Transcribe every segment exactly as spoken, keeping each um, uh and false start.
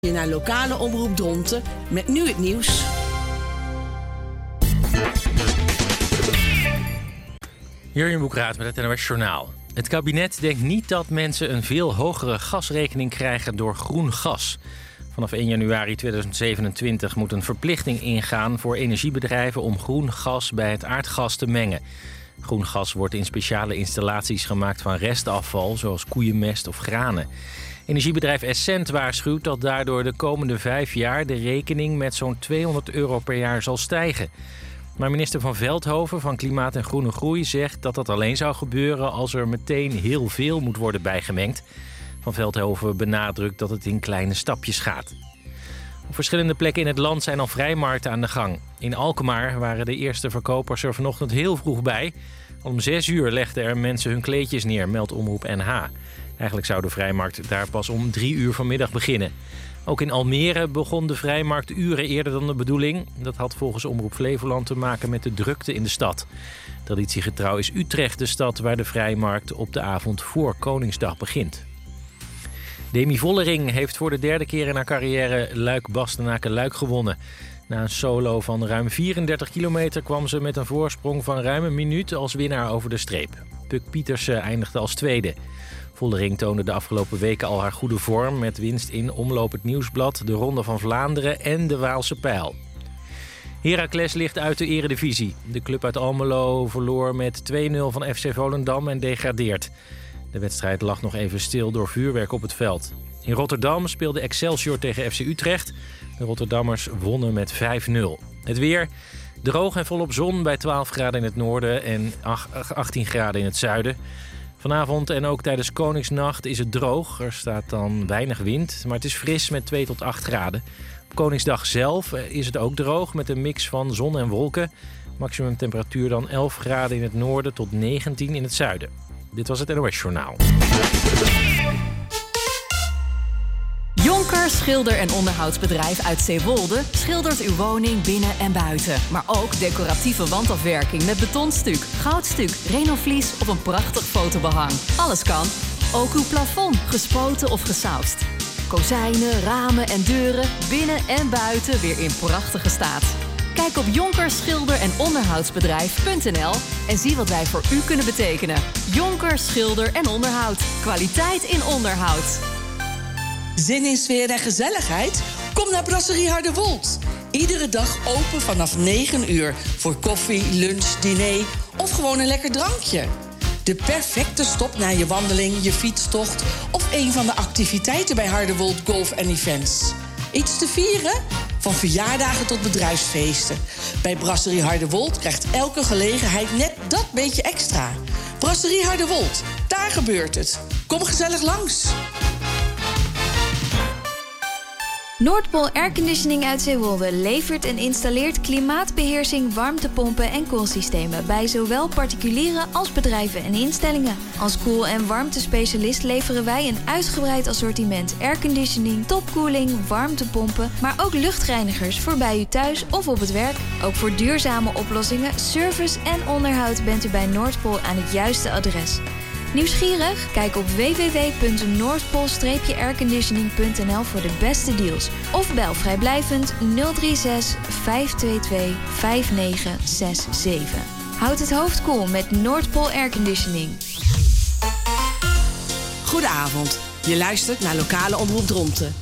Je naar lokale omroep Dronten met nu het nieuws. Jurjen Boekraat met het N O S Journaal. Het kabinet denkt niet dat mensen een veel hogere gasrekening krijgen door groen gas. Vanaf één januari tweeduizend zevenentwintig moet een verplichting ingaan voor energiebedrijven om groen gas bij het aardgas te mengen. Groen gas wordt in speciale installaties gemaakt van restafval, zoals koeienmest of granen. Energiebedrijf Essent waarschuwt dat daardoor de komende vijf jaar de rekening met zo'n tweehonderd euro per jaar zal stijgen. Maar minister Van Veldhoven van Klimaat en Groene Groei zegt dat dat alleen zou gebeuren als er meteen heel veel moet worden bijgemengd. Van Veldhoven benadrukt dat het in kleine stapjes gaat. Op verschillende plekken in het land zijn al vrijmarkten aan de gang. In Alkmaar waren de eerste verkopers er vanochtend heel vroeg bij. Om zes uur legden er mensen hun kleedjes neer, meldt Omroep N H. Eigenlijk zou de vrijmarkt daar pas om drie uur vanmiddag beginnen. Ook in Almere begon de vrijmarkt uren eerder dan de bedoeling. Dat had volgens Omroep Flevoland te maken met de drukte in de stad. Traditiegetrouw is Utrecht de stad waar de vrijmarkt op de avond voor Koningsdag begint. Demi Vollering heeft voor de derde keer in haar carrière Luik-Bastenaken-Luik gewonnen. Na een solo van ruim vierendertig kilometer kwam ze met een voorsprong van ruim een minuut als winnaar over de streep. Puk Pietersen eindigde als tweede. Vollering toonde de afgelopen weken al haar goede vorm met winst in Omloop het Nieuwsblad, de Ronde van Vlaanderen en de Waalse Pijl. Heracles ligt uit de eredivisie. De club uit Almelo verloor met twee nul van F C Volendam en degradeert. De wedstrijd lag nog even stil door vuurwerk op het veld. In Rotterdam speelde Excelsior tegen F C Utrecht. De Rotterdammers wonnen met vijf nul. Het weer, droog en volop zon bij twaalf graden in het noorden en achttien graden in het zuiden. Vanavond en ook tijdens Koningsnacht is het droog. Er staat dan weinig wind, maar het is fris met twee tot acht graden. Op Koningsdag zelf is het ook droog met een mix van zon en wolken. Maximum temperatuur dan elf graden in het noorden tot negentien in het zuiden. Dit was het N O S Journaal. Jonker Schilder- en Onderhoudsbedrijf uit Zeewolde schildert uw woning binnen en buiten. Maar ook decoratieve wandafwerking met betonstuk, goudstuk, renovlies of een prachtig fotobehang. Alles kan. Ook uw plafond, gespoten of gesausd. Kozijnen, ramen en deuren, binnen en buiten weer in prachtige staat. Kijk op jonker schilder en onderhoudsbedrijf punt n l en zie wat wij voor u kunnen betekenen. Jonker Schilder en Onderhoud. Kwaliteit in onderhoud. Zin in sfeer en gezelligheid? Kom naar Brasserie Hardewold. Iedere dag open vanaf negen uur voor koffie, lunch, diner of gewoon een lekker drankje. De perfecte stop na je wandeling, je fietstocht of een van de activiteiten bij Hardewold Golf en Events. Iets te vieren? Van verjaardagen tot bedrijfsfeesten. Bij Brasserie Hardewold krijgt elke gelegenheid net dat beetje extra. Brasserie Hardewold, daar gebeurt het. Kom gezellig langs. Noordpool Airconditioning uit Zeewolde levert en installeert klimaatbeheersing, warmtepompen en koelsystemen bij zowel particulieren als bedrijven en instellingen. Als koel- en warmtespecialist leveren wij een uitgebreid assortiment airconditioning, topkoeling, warmtepompen, maar ook luchtreinigers voor bij u thuis of op het werk. Ook voor duurzame oplossingen, service en onderhoud bent u bij Noordpool aan het juiste adres. Nieuwsgierig? Kijk op w w w punt noordpool airconditioning punt n l voor de beste deals. Of bel vrijblijvend nul drie zes vijf twee twee vijf negen zes zeven. Houd het hoofd koel met Noordpool Airconditioning. Goedenavond. Je luistert naar lokale omroep Dronten.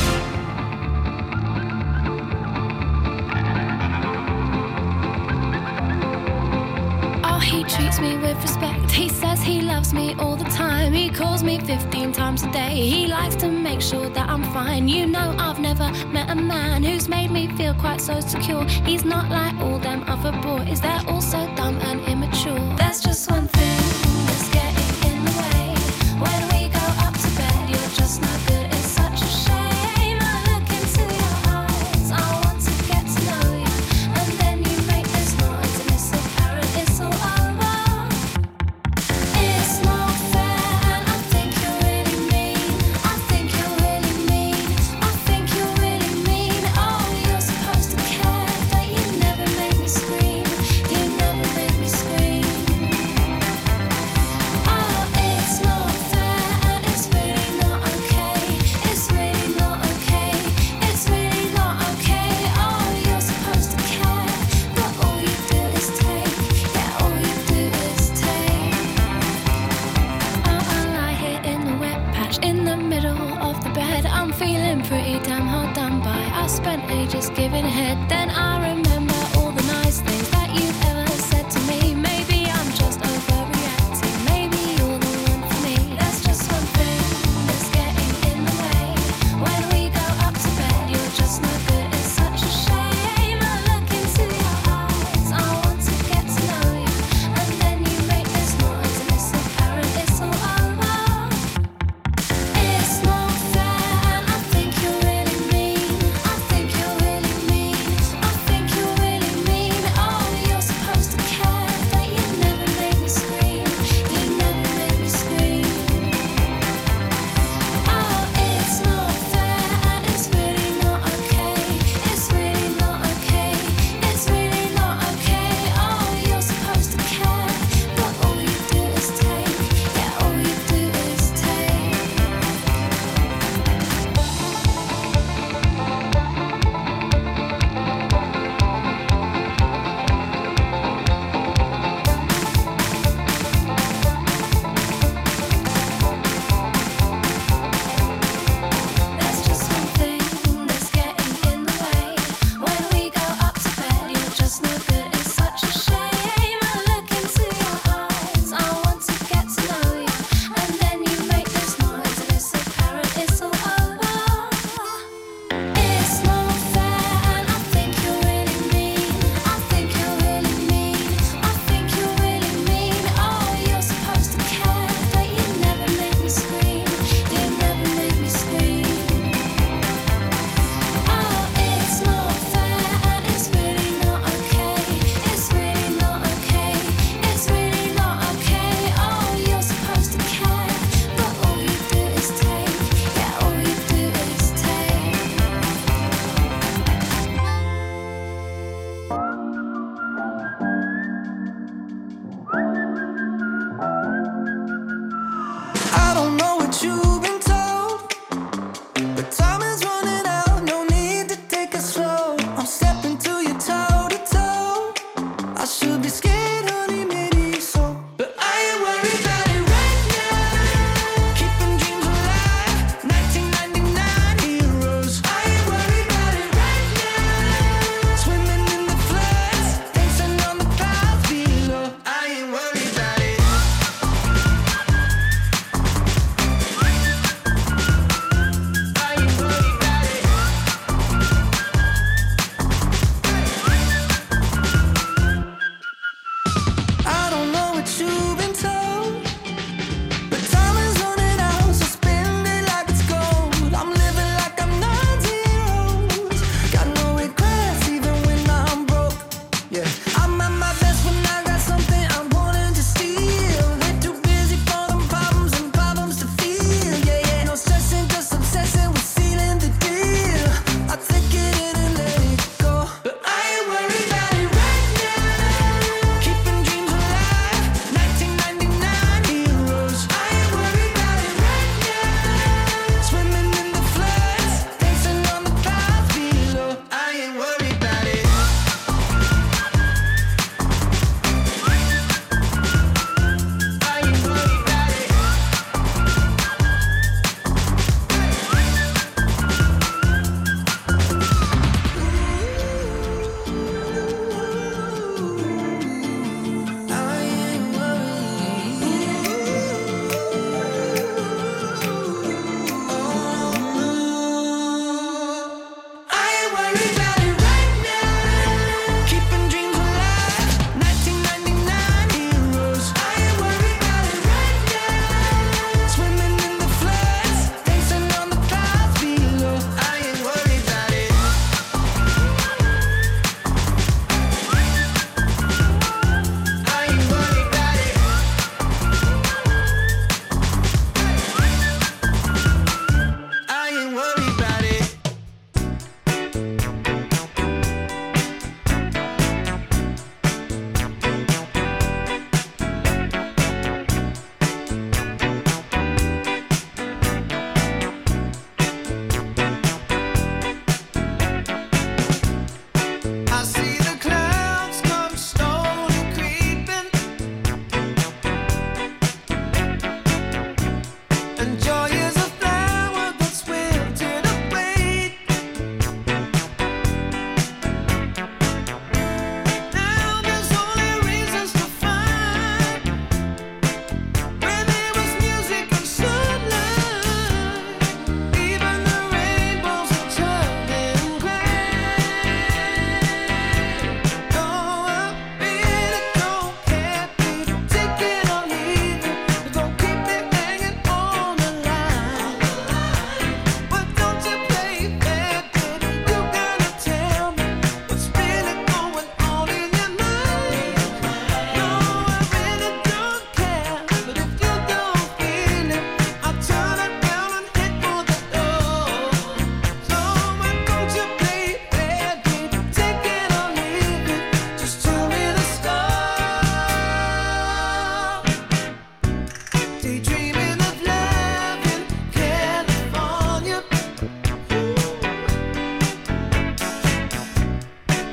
He treats me with respect. He says he loves me all the time. He calls me fifteen times a day. He likes to make sure that I'm fine. You know I've never met a man who's made me feel quite so secure. He's not like all them other boys. They're all so dumb and immature. There's just one thing that's getting in the way. When we go up to bed, you're just not good. It's such a shame. I look into your eyes. I want to get to know you. And then you make this noise and it's so apparent it's all over. I spent ages giving head. Then I remember all the nice things that you've ever said to me. Maybe I'm just overreacting. Maybe you're the one for me. There's just one thing that's getting in the way. When we go up to bed, you're just no good. It's such a shame. I look into your eyes. I want to get to know you. And then you make this noise and it's apparent it's all over. It's not fair and I think you're really mean. I think you're really mean.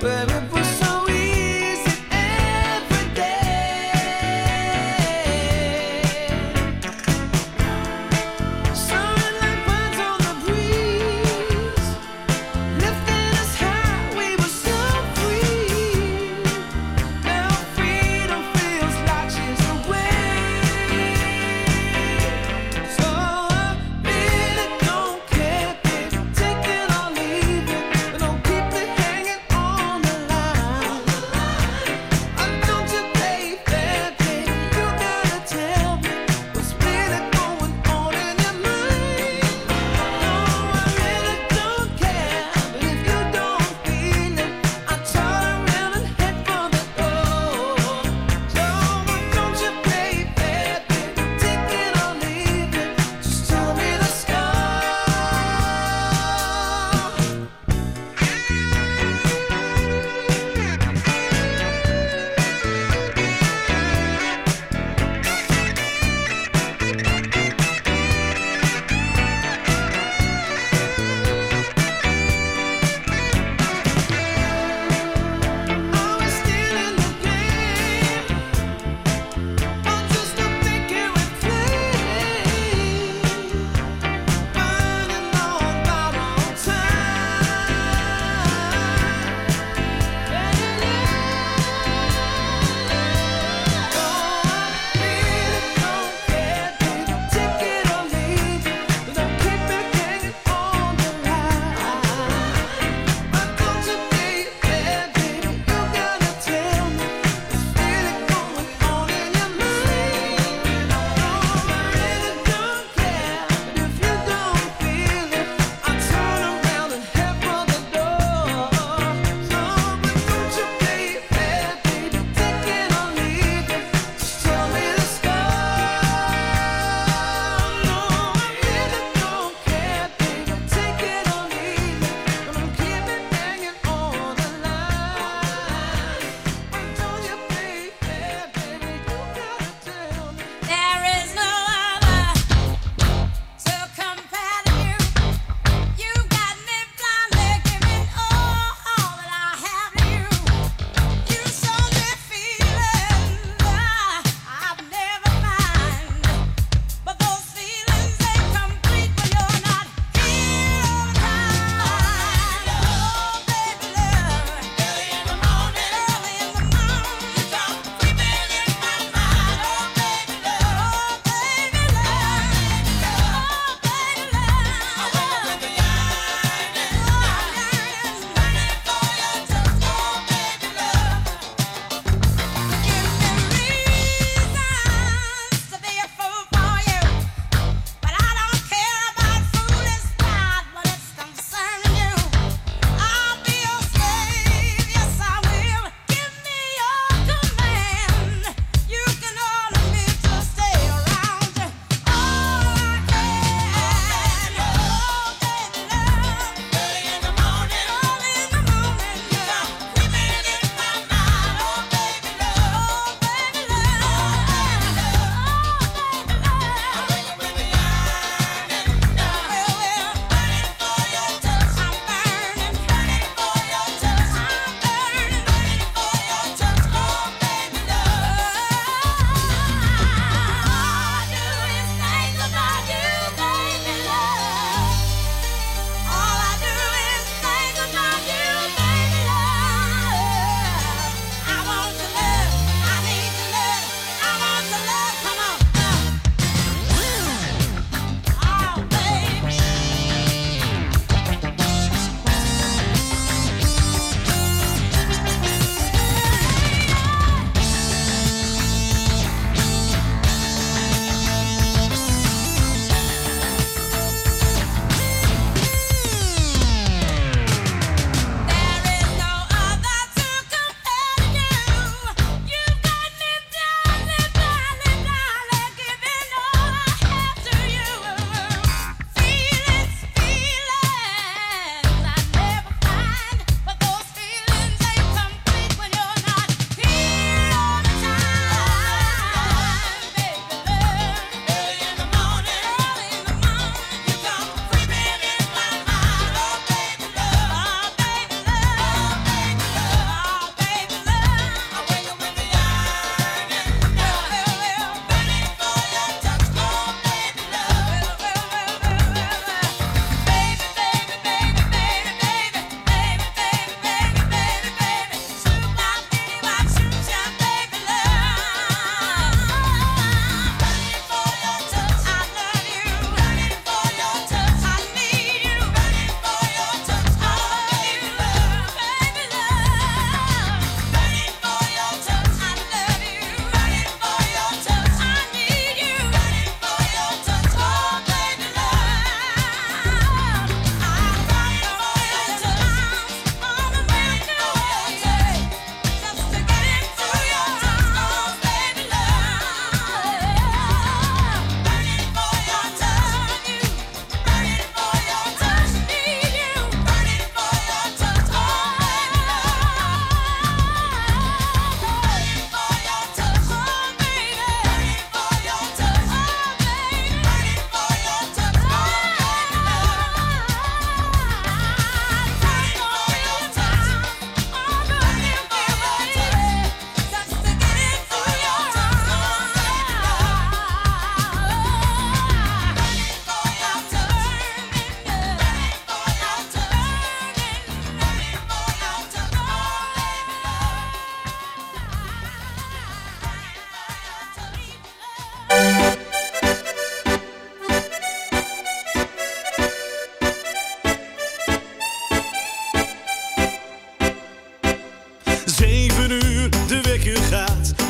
Take it or leave it, but don't keep it hanging on the line.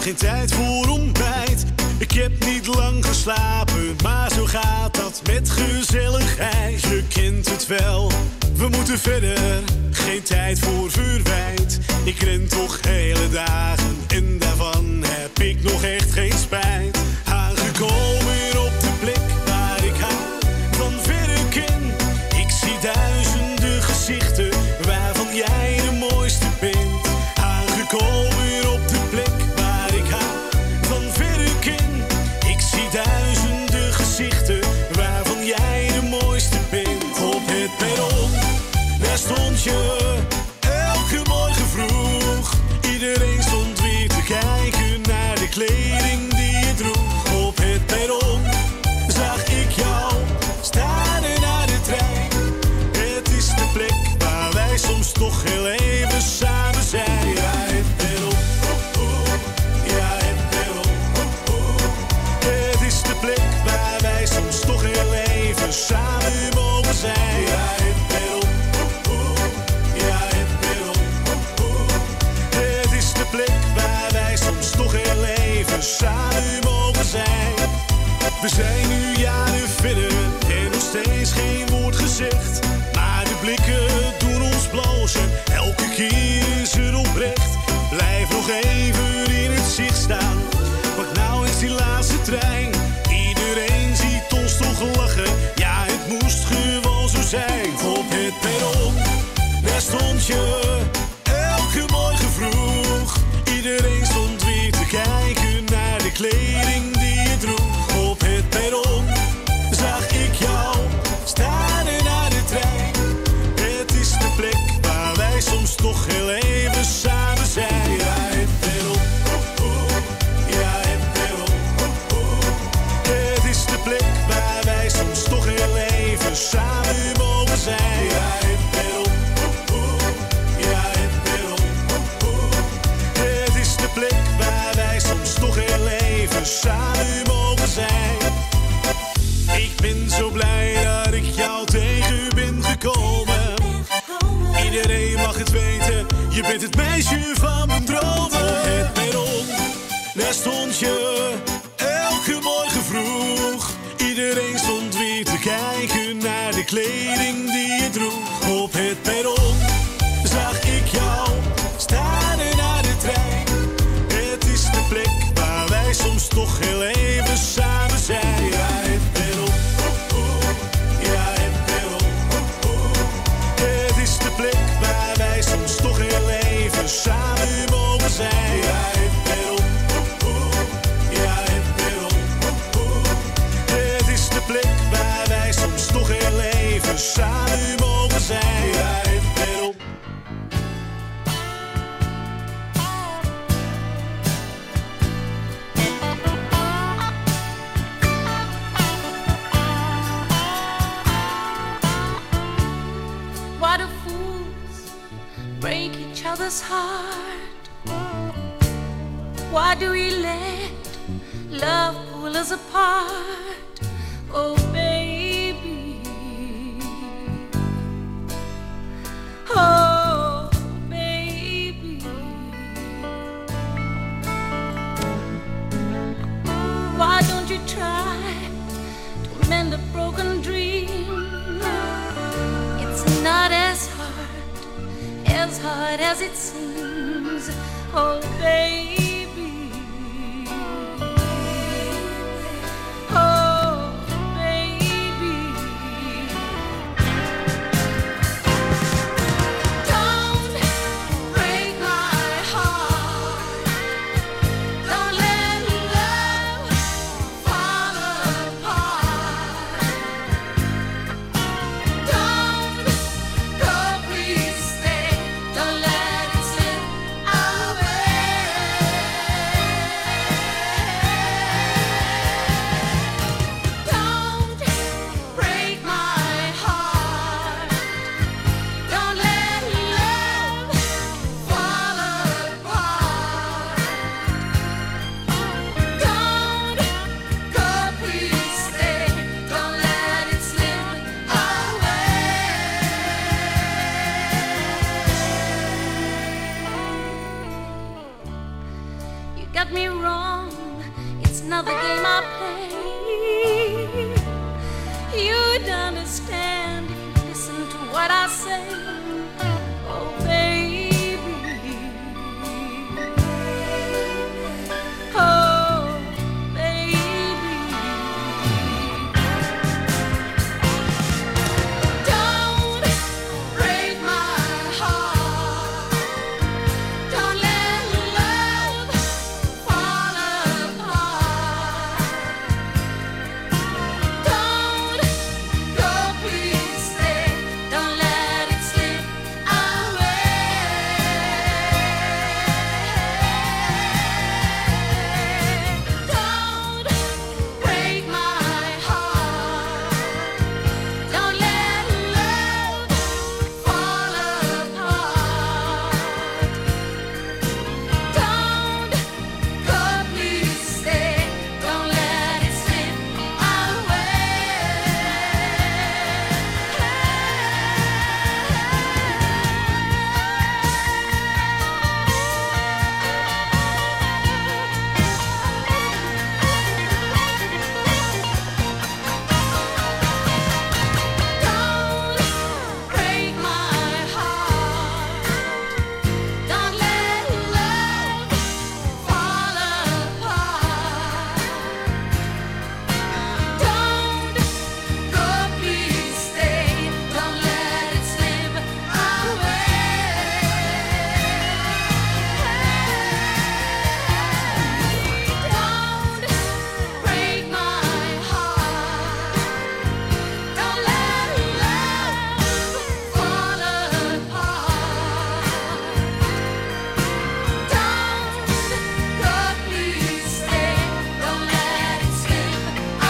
geen tijd voor ontbijt. Ik heb niet lang geslapen, maar zo gaat dat met gezelligheid. Je kent het wel, we moeten verder, geen tijd voor verwijt. Ik ren toch hele dagen en daarvan heb ik nog echt geen spijt. Aangekomen op de plek waar ik haar van verre ken. Ik zie duizenden gezichten waarvan jij de mooiste bent. Aangekomen op de plek waar ik haar van verre ken. Ik zie duizenden gezichten waarvan jij de mooiste bent. Op het perron, daar stond je elke morgen vroeg. Iedereen stond weer te kijken naar de kleding die je droeg. Op het perron zag ik jou staren naar de trein. Het is de plek waar wij soms toch heel even samen zijn. Ja, het perron, oh, oh. Ja, het perron, oh, oh. Het is de plek waar wij soms toch heel even samen mogen zijn. Ja, het perron, oh, oh. Ja, het perron, oh, oh. Het is de plek waar wij soms toch heel even samen mogen zijn. We zijn nu jaren verder en nog steeds geen woord gezegd. Maar de blikken doen ons blozen, elke keer is het oprecht. Blijf nog even in het zicht staan, want nou is die laatste trein. Iedereen ziet ons toch lachen, ja het moest gewoon zo zijn. Op het perron, daar stond je elke morgen vroeg. Iedereen stond weer te kijken naar de kleding die je droeg. Op het perron zag ik jou staren naar de trein. Het is de plek waar wij soms toch heel even samen zijn. Ja, het perron, oh, oh. Ja, het perron, oh, oh. Het is de plek waar wij soms toch heel even samen mogen zijn. Ja, het perron, oh, oh. Ja, het perron, oh, oh. Het is de plek waar wij soms toch heel even samen mogen zijn. Ik ben zo blij dat ik jou tegen ben gekomen. Iedereen mag het weten, je bent het meisje van mijn dromen. Op het perron, daar stond je elke morgen vroeg. Iedereen stond weer te kijken naar de kleding die je droeg. Op het perron zag ik jou staren naar de trein. Het is de plek waar wij soms toch heel even samen zijn. Ja, het perron, oh, oh. Ja, het perron, oh, oh. Het is de plek waar wij soms toch heel even samen mogen zijn. Ja, het perron, oh, oh. Ja, het perron, oh, oh. Het is de plek waar wij soms toch heel even samen mogen zijn. Ja, het perron. Why do fools break each other's heart? Why do we let love pull us apart? Oh baby, oh baby, why don't you try to mend a broken dream? It's not as hard, as hard as it seems. Oh baby, oh baby, don't break my heart. Don't let love fall apart. Don't go, please stay. Don't let it slip away. another game I play. You'd understand if you listen to what I say. Oh, baby. Oh, baby. Don't break my heart. Don't let love fall apart. Don't go, please stay. Don't let it slip away. Don't break my heart. Don't let love fall apart. Don't go, please stay. Don't let it slip Don't break my heart. Don't let love fall apart. Don't go, please stay. Don't let it slip away. Don't break my heart. Don't let love fall apart. Don't go, please stay. Don't let it slip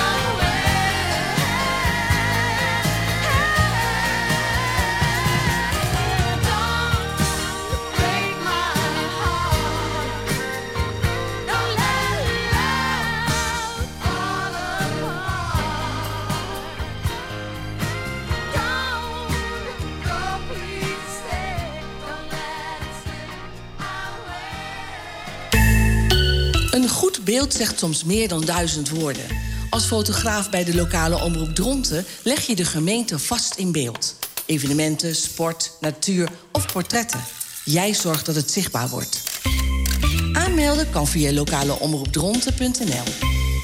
away. Don't break my heart. Don't let love fall apart. Don't go, please stay. Don't let it slip away. Een goed beeld zegt soms meer dan duizend woorden. Als fotograaf bij de lokale omroep Dronten leg je de gemeente vast in beeld. Evenementen, sport, natuur of portretten. Jij zorgt dat het zichtbaar wordt. Aanmelden kan via lokaleomroepdronten punt n l.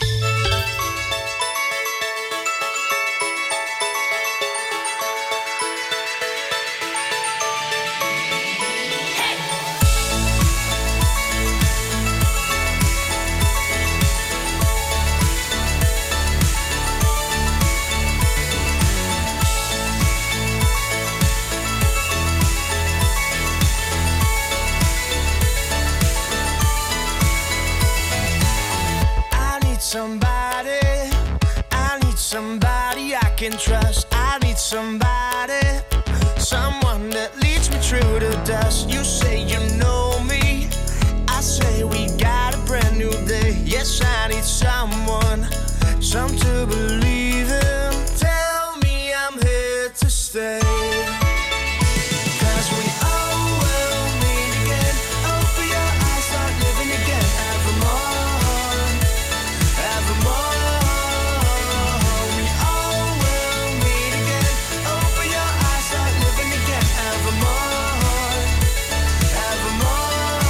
I need somebody, I need somebody I can trust. I need somebody, someone that leads me through the dust. You say you know me, I say we got a brand new day. Yes, I need someone, some to believe in. Tell me I'm here to stay. 'Cause we all will meet again. Open your eyes, start living again. Evermore, evermore. We all will meet again. Open your eyes, start living again. Evermore, evermore.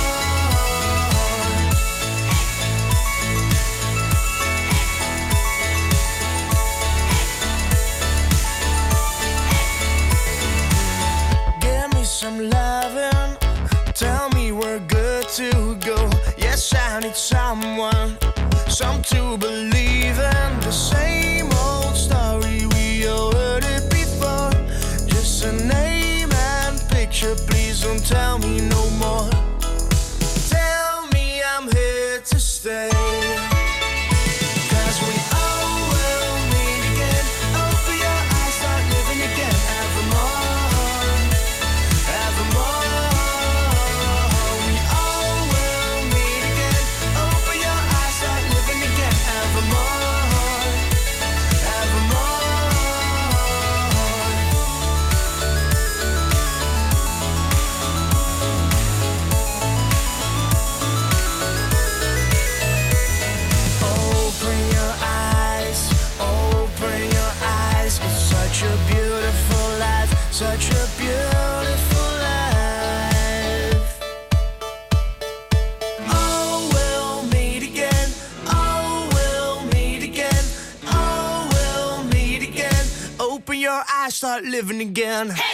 Give me some loving, tell me we're good to go. Yes, I need someone, some to believe in. The same old story, we all heard it before. Just a name and picture, please don't tell me no more. Tell me I'm here to stay. 'Cause we all will meet again. Open your eyes, start living again. Evermore, evermore. We all will meet again. Open your eyes, start living again. Evermore, evermore. start living again. Hey!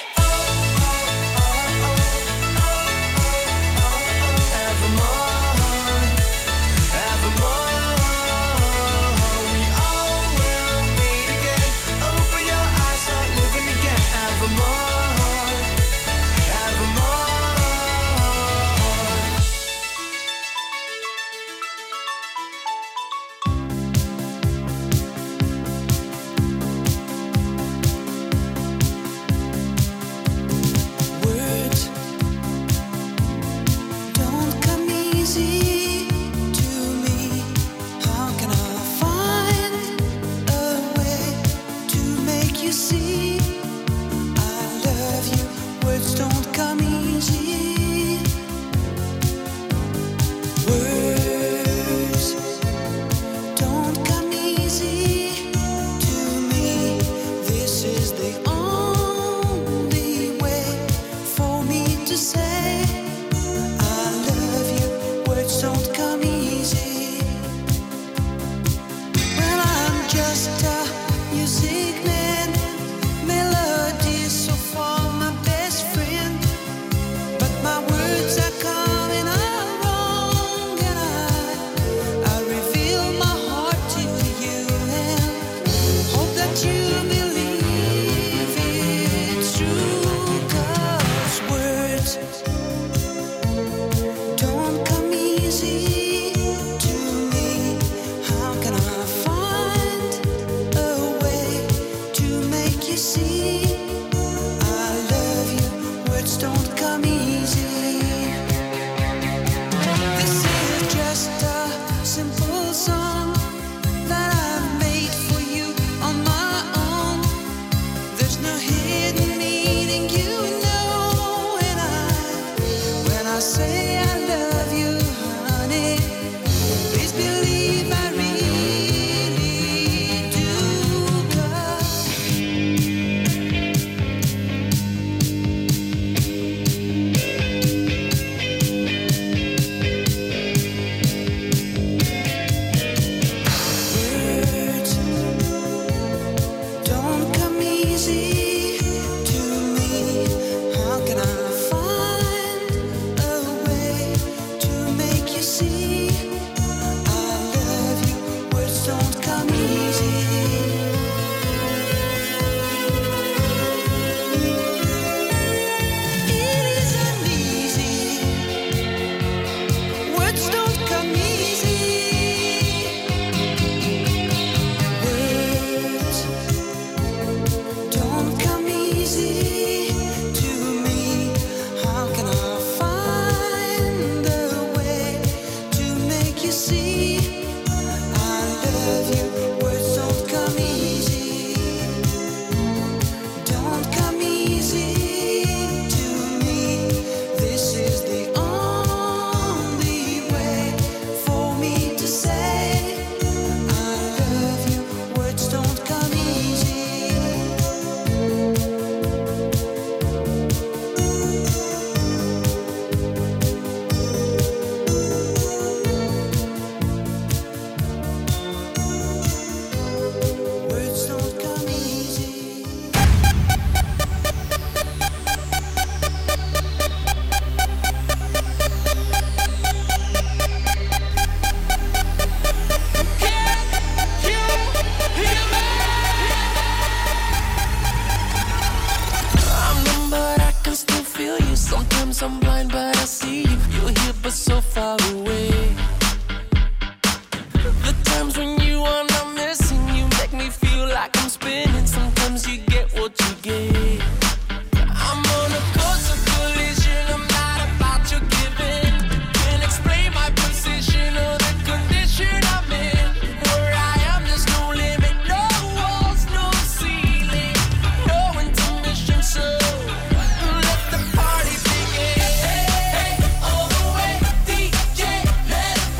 Let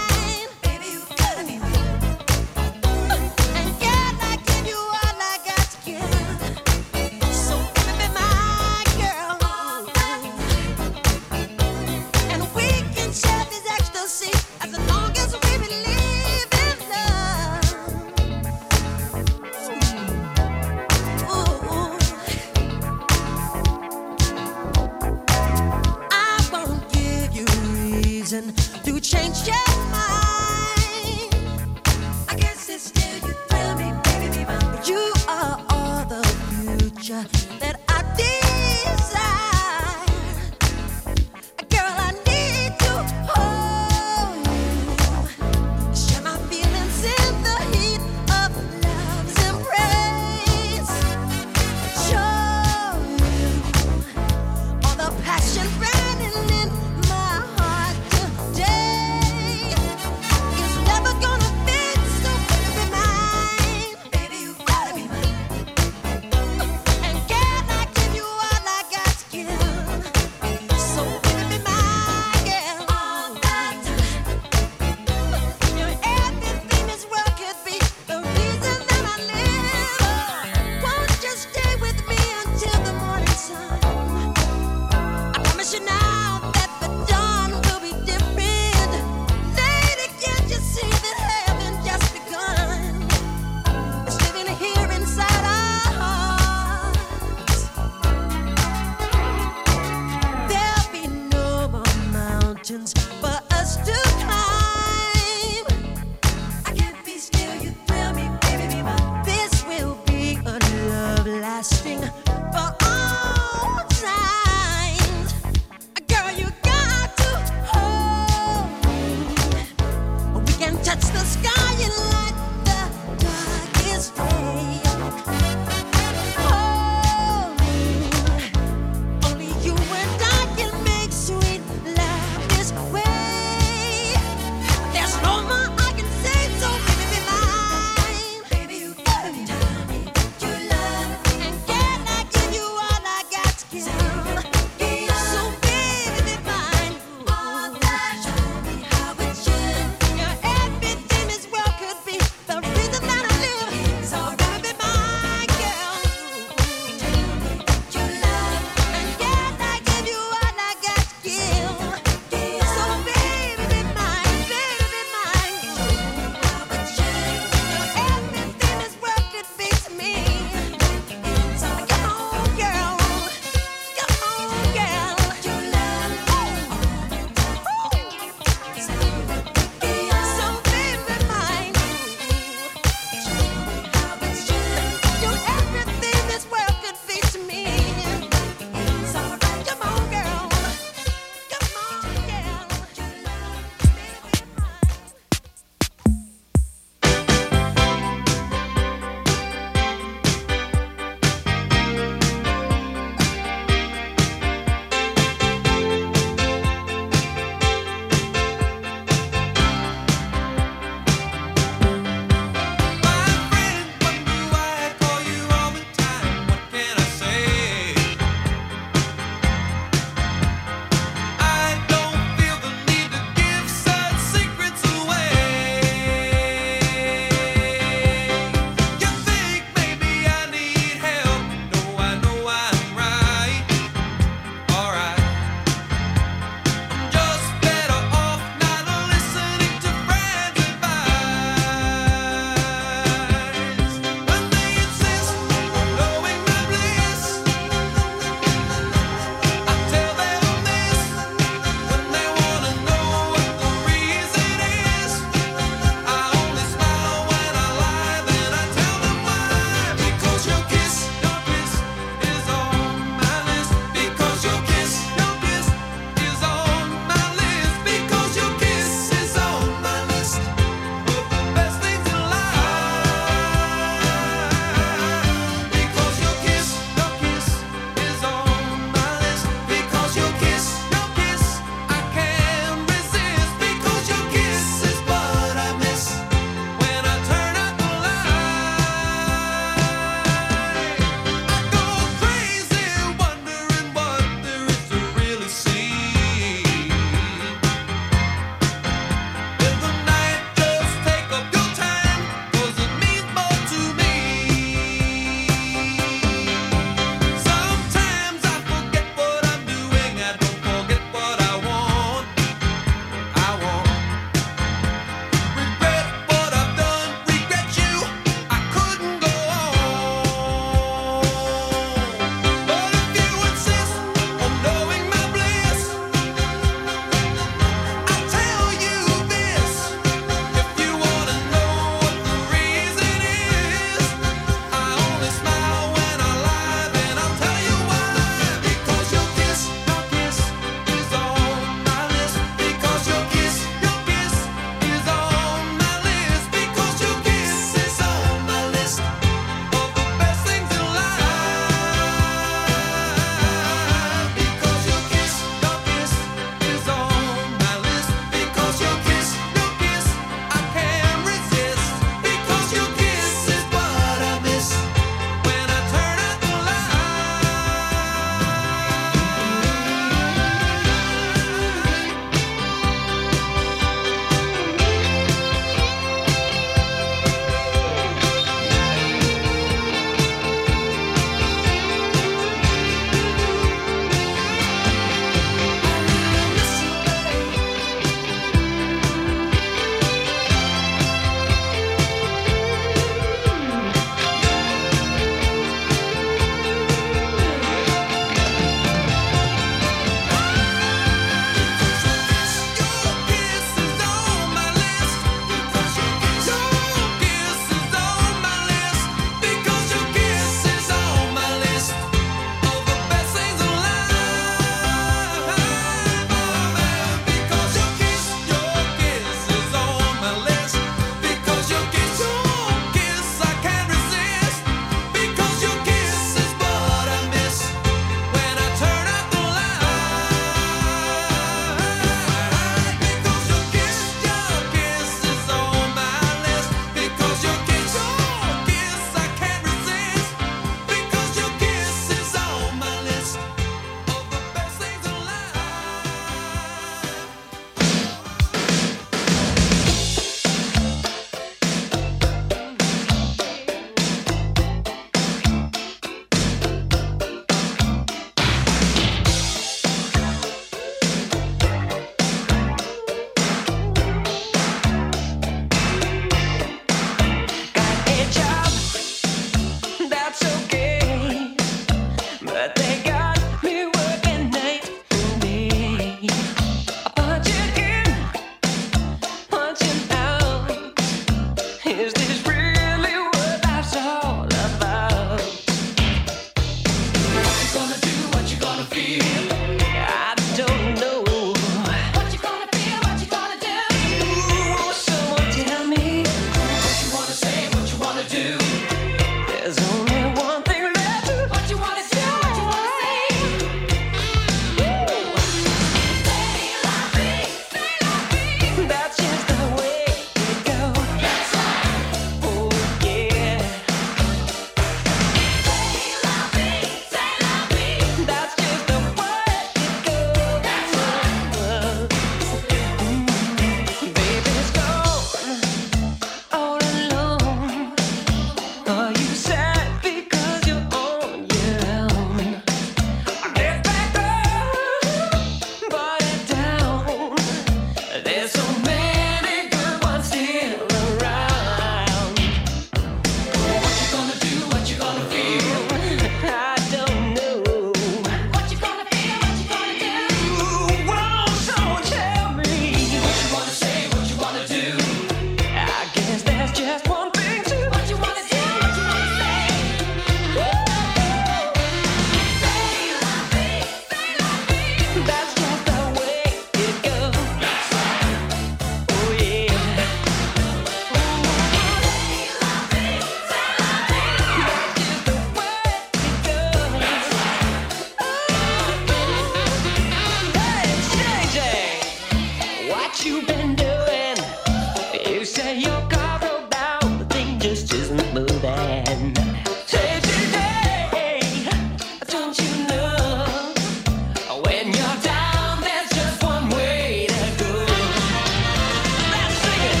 say your car broke down, the thing just isn't moving. Say today, don't you know, when you're down, there's just one way to go. Let's sing it.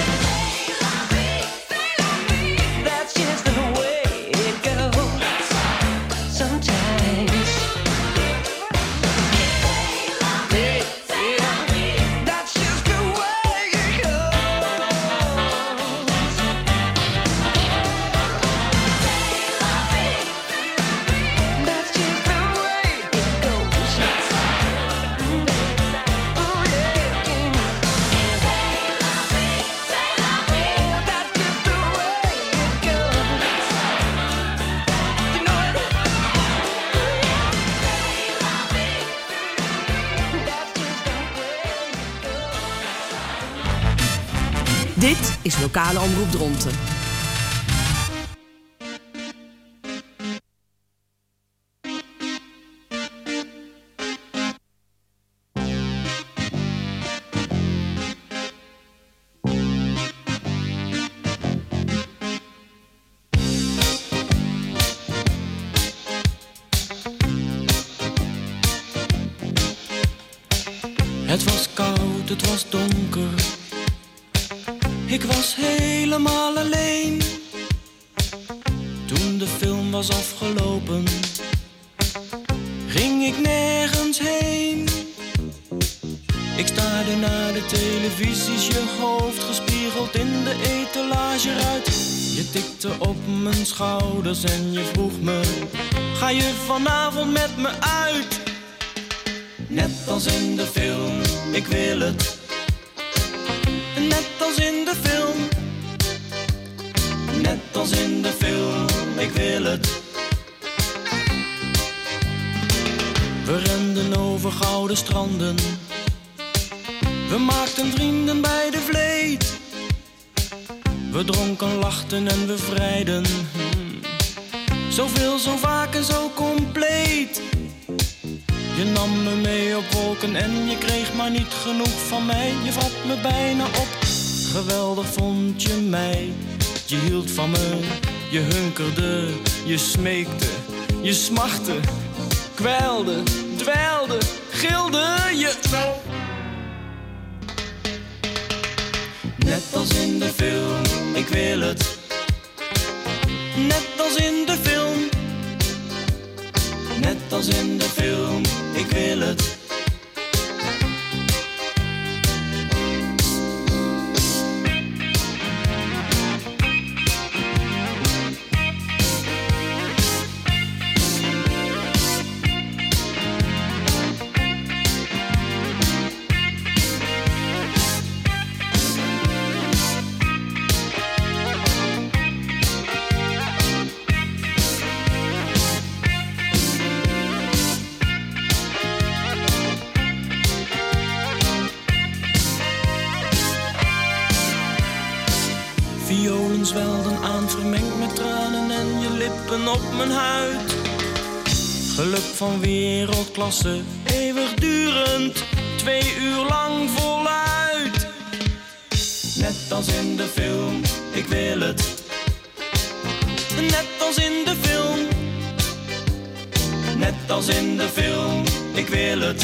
That's just the way it goes. Sometimes. That's just the way it goes. That's just the way it goes. Oh yeah. That's just the way it goes. You know it. That's just the way it goes. Dit is Lokale Omroep Dronten. Het was koud, het was donker. Ik was helemaal alleen. Toen de film was afgelopen, ging ik nergens heen. Ik staarde naar de televisies, je hoofd gespiegeld in de etalageruit. Je tikte op mijn schouders en je vroeg me: ga je vanavond met me uit? Net als in de film, ik wil het. Net als in de film. Net als in de film, ik wil het. We renden over gouden stranden. We maakten vrienden bij de vleet. We dronken, lachten en we vrijden. Hmm. Zoveel, zo vaak en zo compleet. Je nam me mee op wolken en je kreeg maar niet genoeg van mij. Je vat me bijna op, geweldig vond je mij. Je hield van me, je hunkerde, je smeekte, je smachtte, kwijlde, dweilde, gilde je. Net als in de film, ik wil het. Net als in de film. Net als in de film, ik wil het. Violen zwelden aan, vermengd met tranen en je lippen op mijn huid. Geluk van wereldklasse, eeuwigdurend, twee uur lang voluit. Net als in de film, ik wil het. Net als in de film. Net als in de film, ik wil het.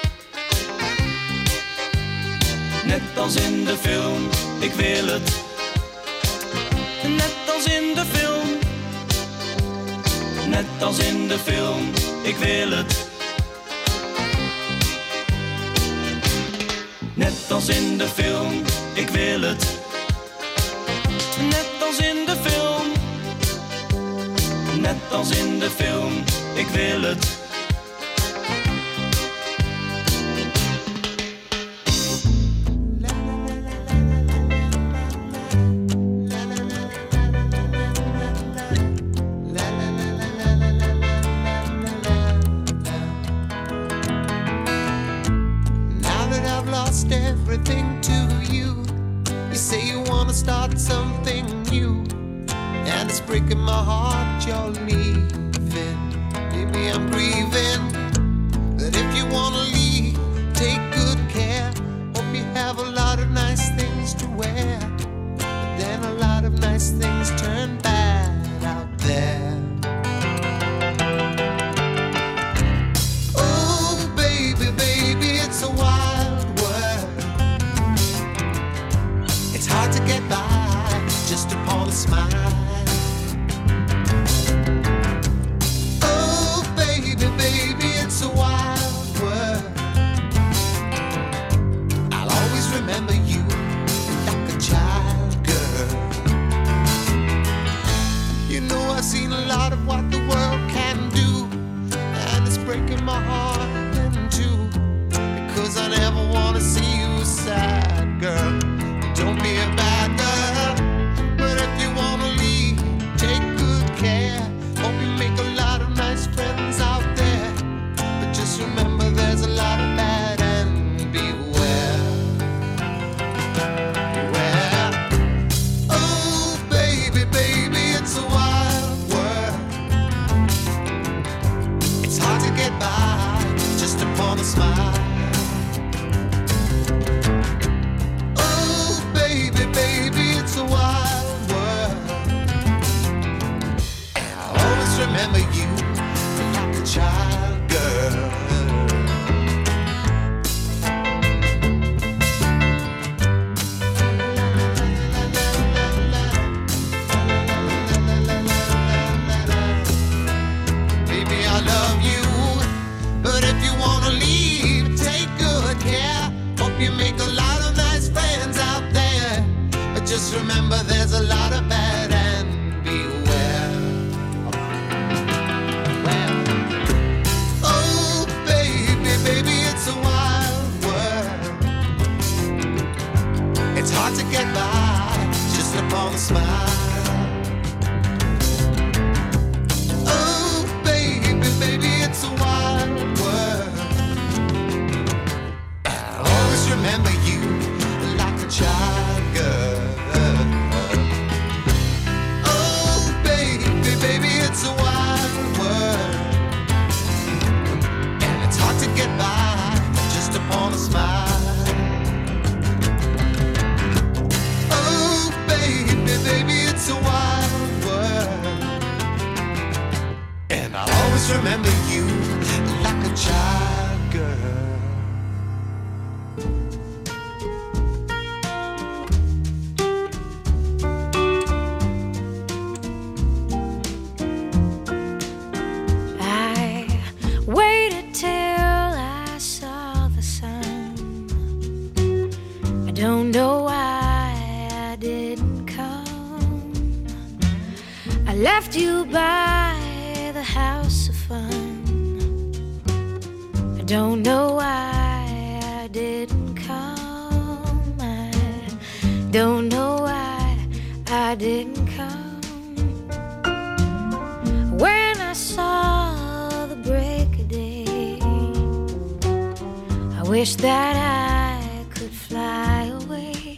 Net als in de film, ik wil het. Net als in de film. Net als in de film, ik wil het. Net als in de film, ik wil het. Net als in de film. Net als in de film, ik wil het. Everything to you. You say you wanna start something new, and it's breaking my heart you're leaving. Maybe I'm grieving, but if you wanna leave, take good care. Hope you have a lot of nice things to wear. nice things turn bad out there. Oh, baby, baby, it's a wild world. It's hard to get by just upon a smile. Oh, baby, baby, it's a wild world. I'll always remember you like a child, girl. You know I've seen a lot of what the world can do, and it's breaking my heart in two, because I never want to see you sad, girl. Don't be a bad girl, but if you want to leave, take good care. Hope you make a lot of nice friends out there, but just remember there's a lot of bad and beware. Beware. Oh, baby, baby, it's a wild world. It's hard to get by just upon a smile. Oh, baby, baby, it's a wild world. And I'll always remember you like a child, girl. Baby, I love you, but if you wanna leave, take good care. Hope you make a lot of nice friends out there, but just remember there's a lot of bad and beware. Well, oh, baby, baby, it's a wild world. It's hard to get by just upon a smile. Oh, baby, baby, it's a wild world. I'll always remember you like a child, girl. Oh, baby, baby, it's a wild world, and it's hard to get by just upon a smile. Oh, baby, baby, it's a wild world, and I'll always remember you like a child, girl. I waited till I saw the sun. I don't know why I didn't come. I left you by the house of fun. I don't know why I didn't come. I don't know why I didn't come. When I saw the break of day, I wish that I could fly away,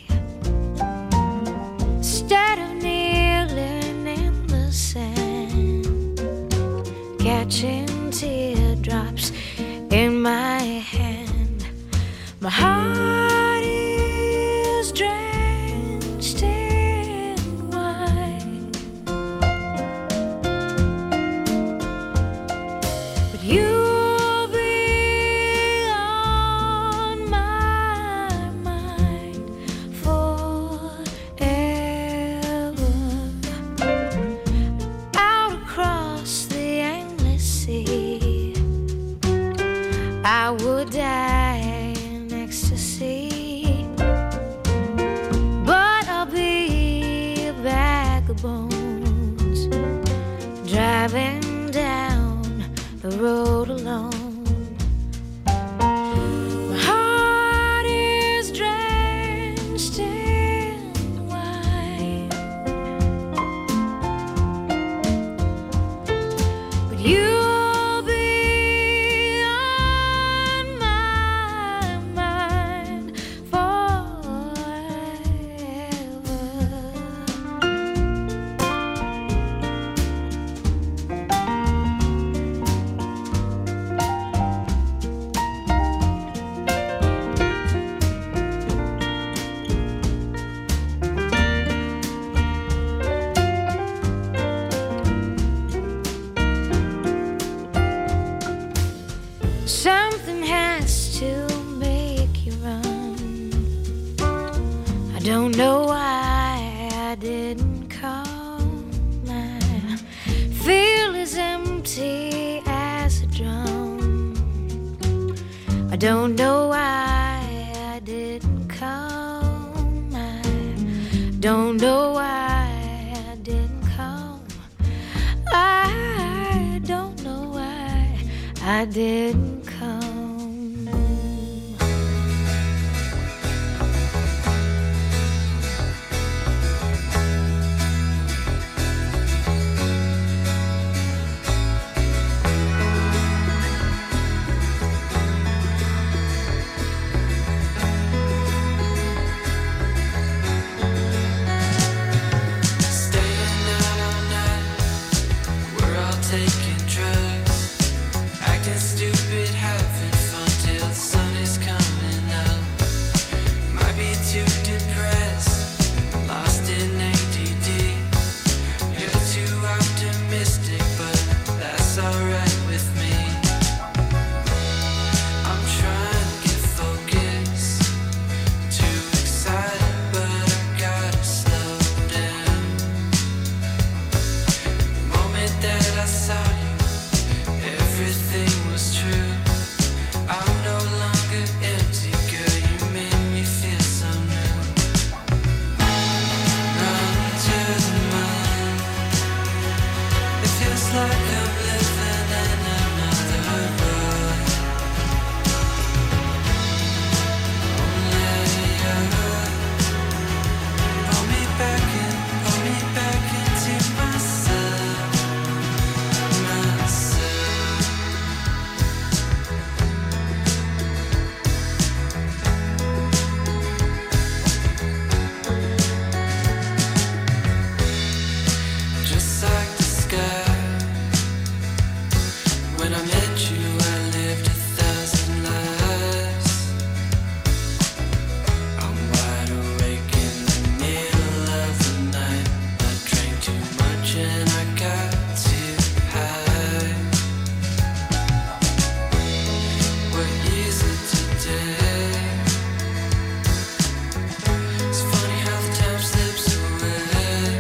instead of kneeling in the sand, catching teardrops in my hand. My heart is drenched in wine, but you'll be on my mind forever. Out across the endless sea, I would die in ecstasy, but I'll be a bag of bones, driving down the road alone. My heart is drenched in wine, but you'll be on my mind forever. don't know why I didn't come. I don't know why I didn't come. I don't know why I didn't come. Taking drugs, acting stupid, having fun till the sun is coming up. Might be too depressed, lost in A D D. You're too optimistic, but that's alright with me. I'm trying to get focused, too excited, but I gotta slow down. The moment that I saw you, everything was true. I'm no longer empty, girl, you made me feel so new. Run to the moon, it feels like I'm living in another world. Only you pull me back in, pull me back into myself. Just like the sky, when I met you I lived a thousand lives. I'm wide awake in the middle of the night. I drank too much and I got too high. What is it today? It's funny how the time slips away.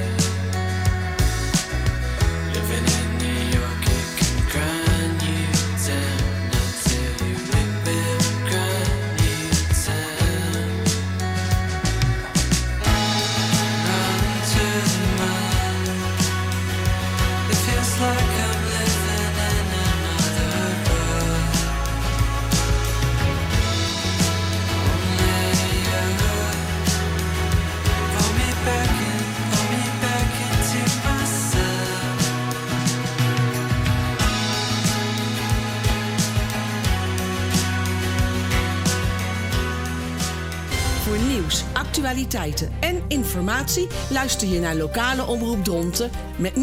Living in New York, it can grind you down. I tell you, it will grind you down. Run to the moon, it feels like I'm living in another world. Only you pull me back in, pull me back into myself. Voor nieuws, actualiteiten en informatie luister je naar lokale omroep Dronten met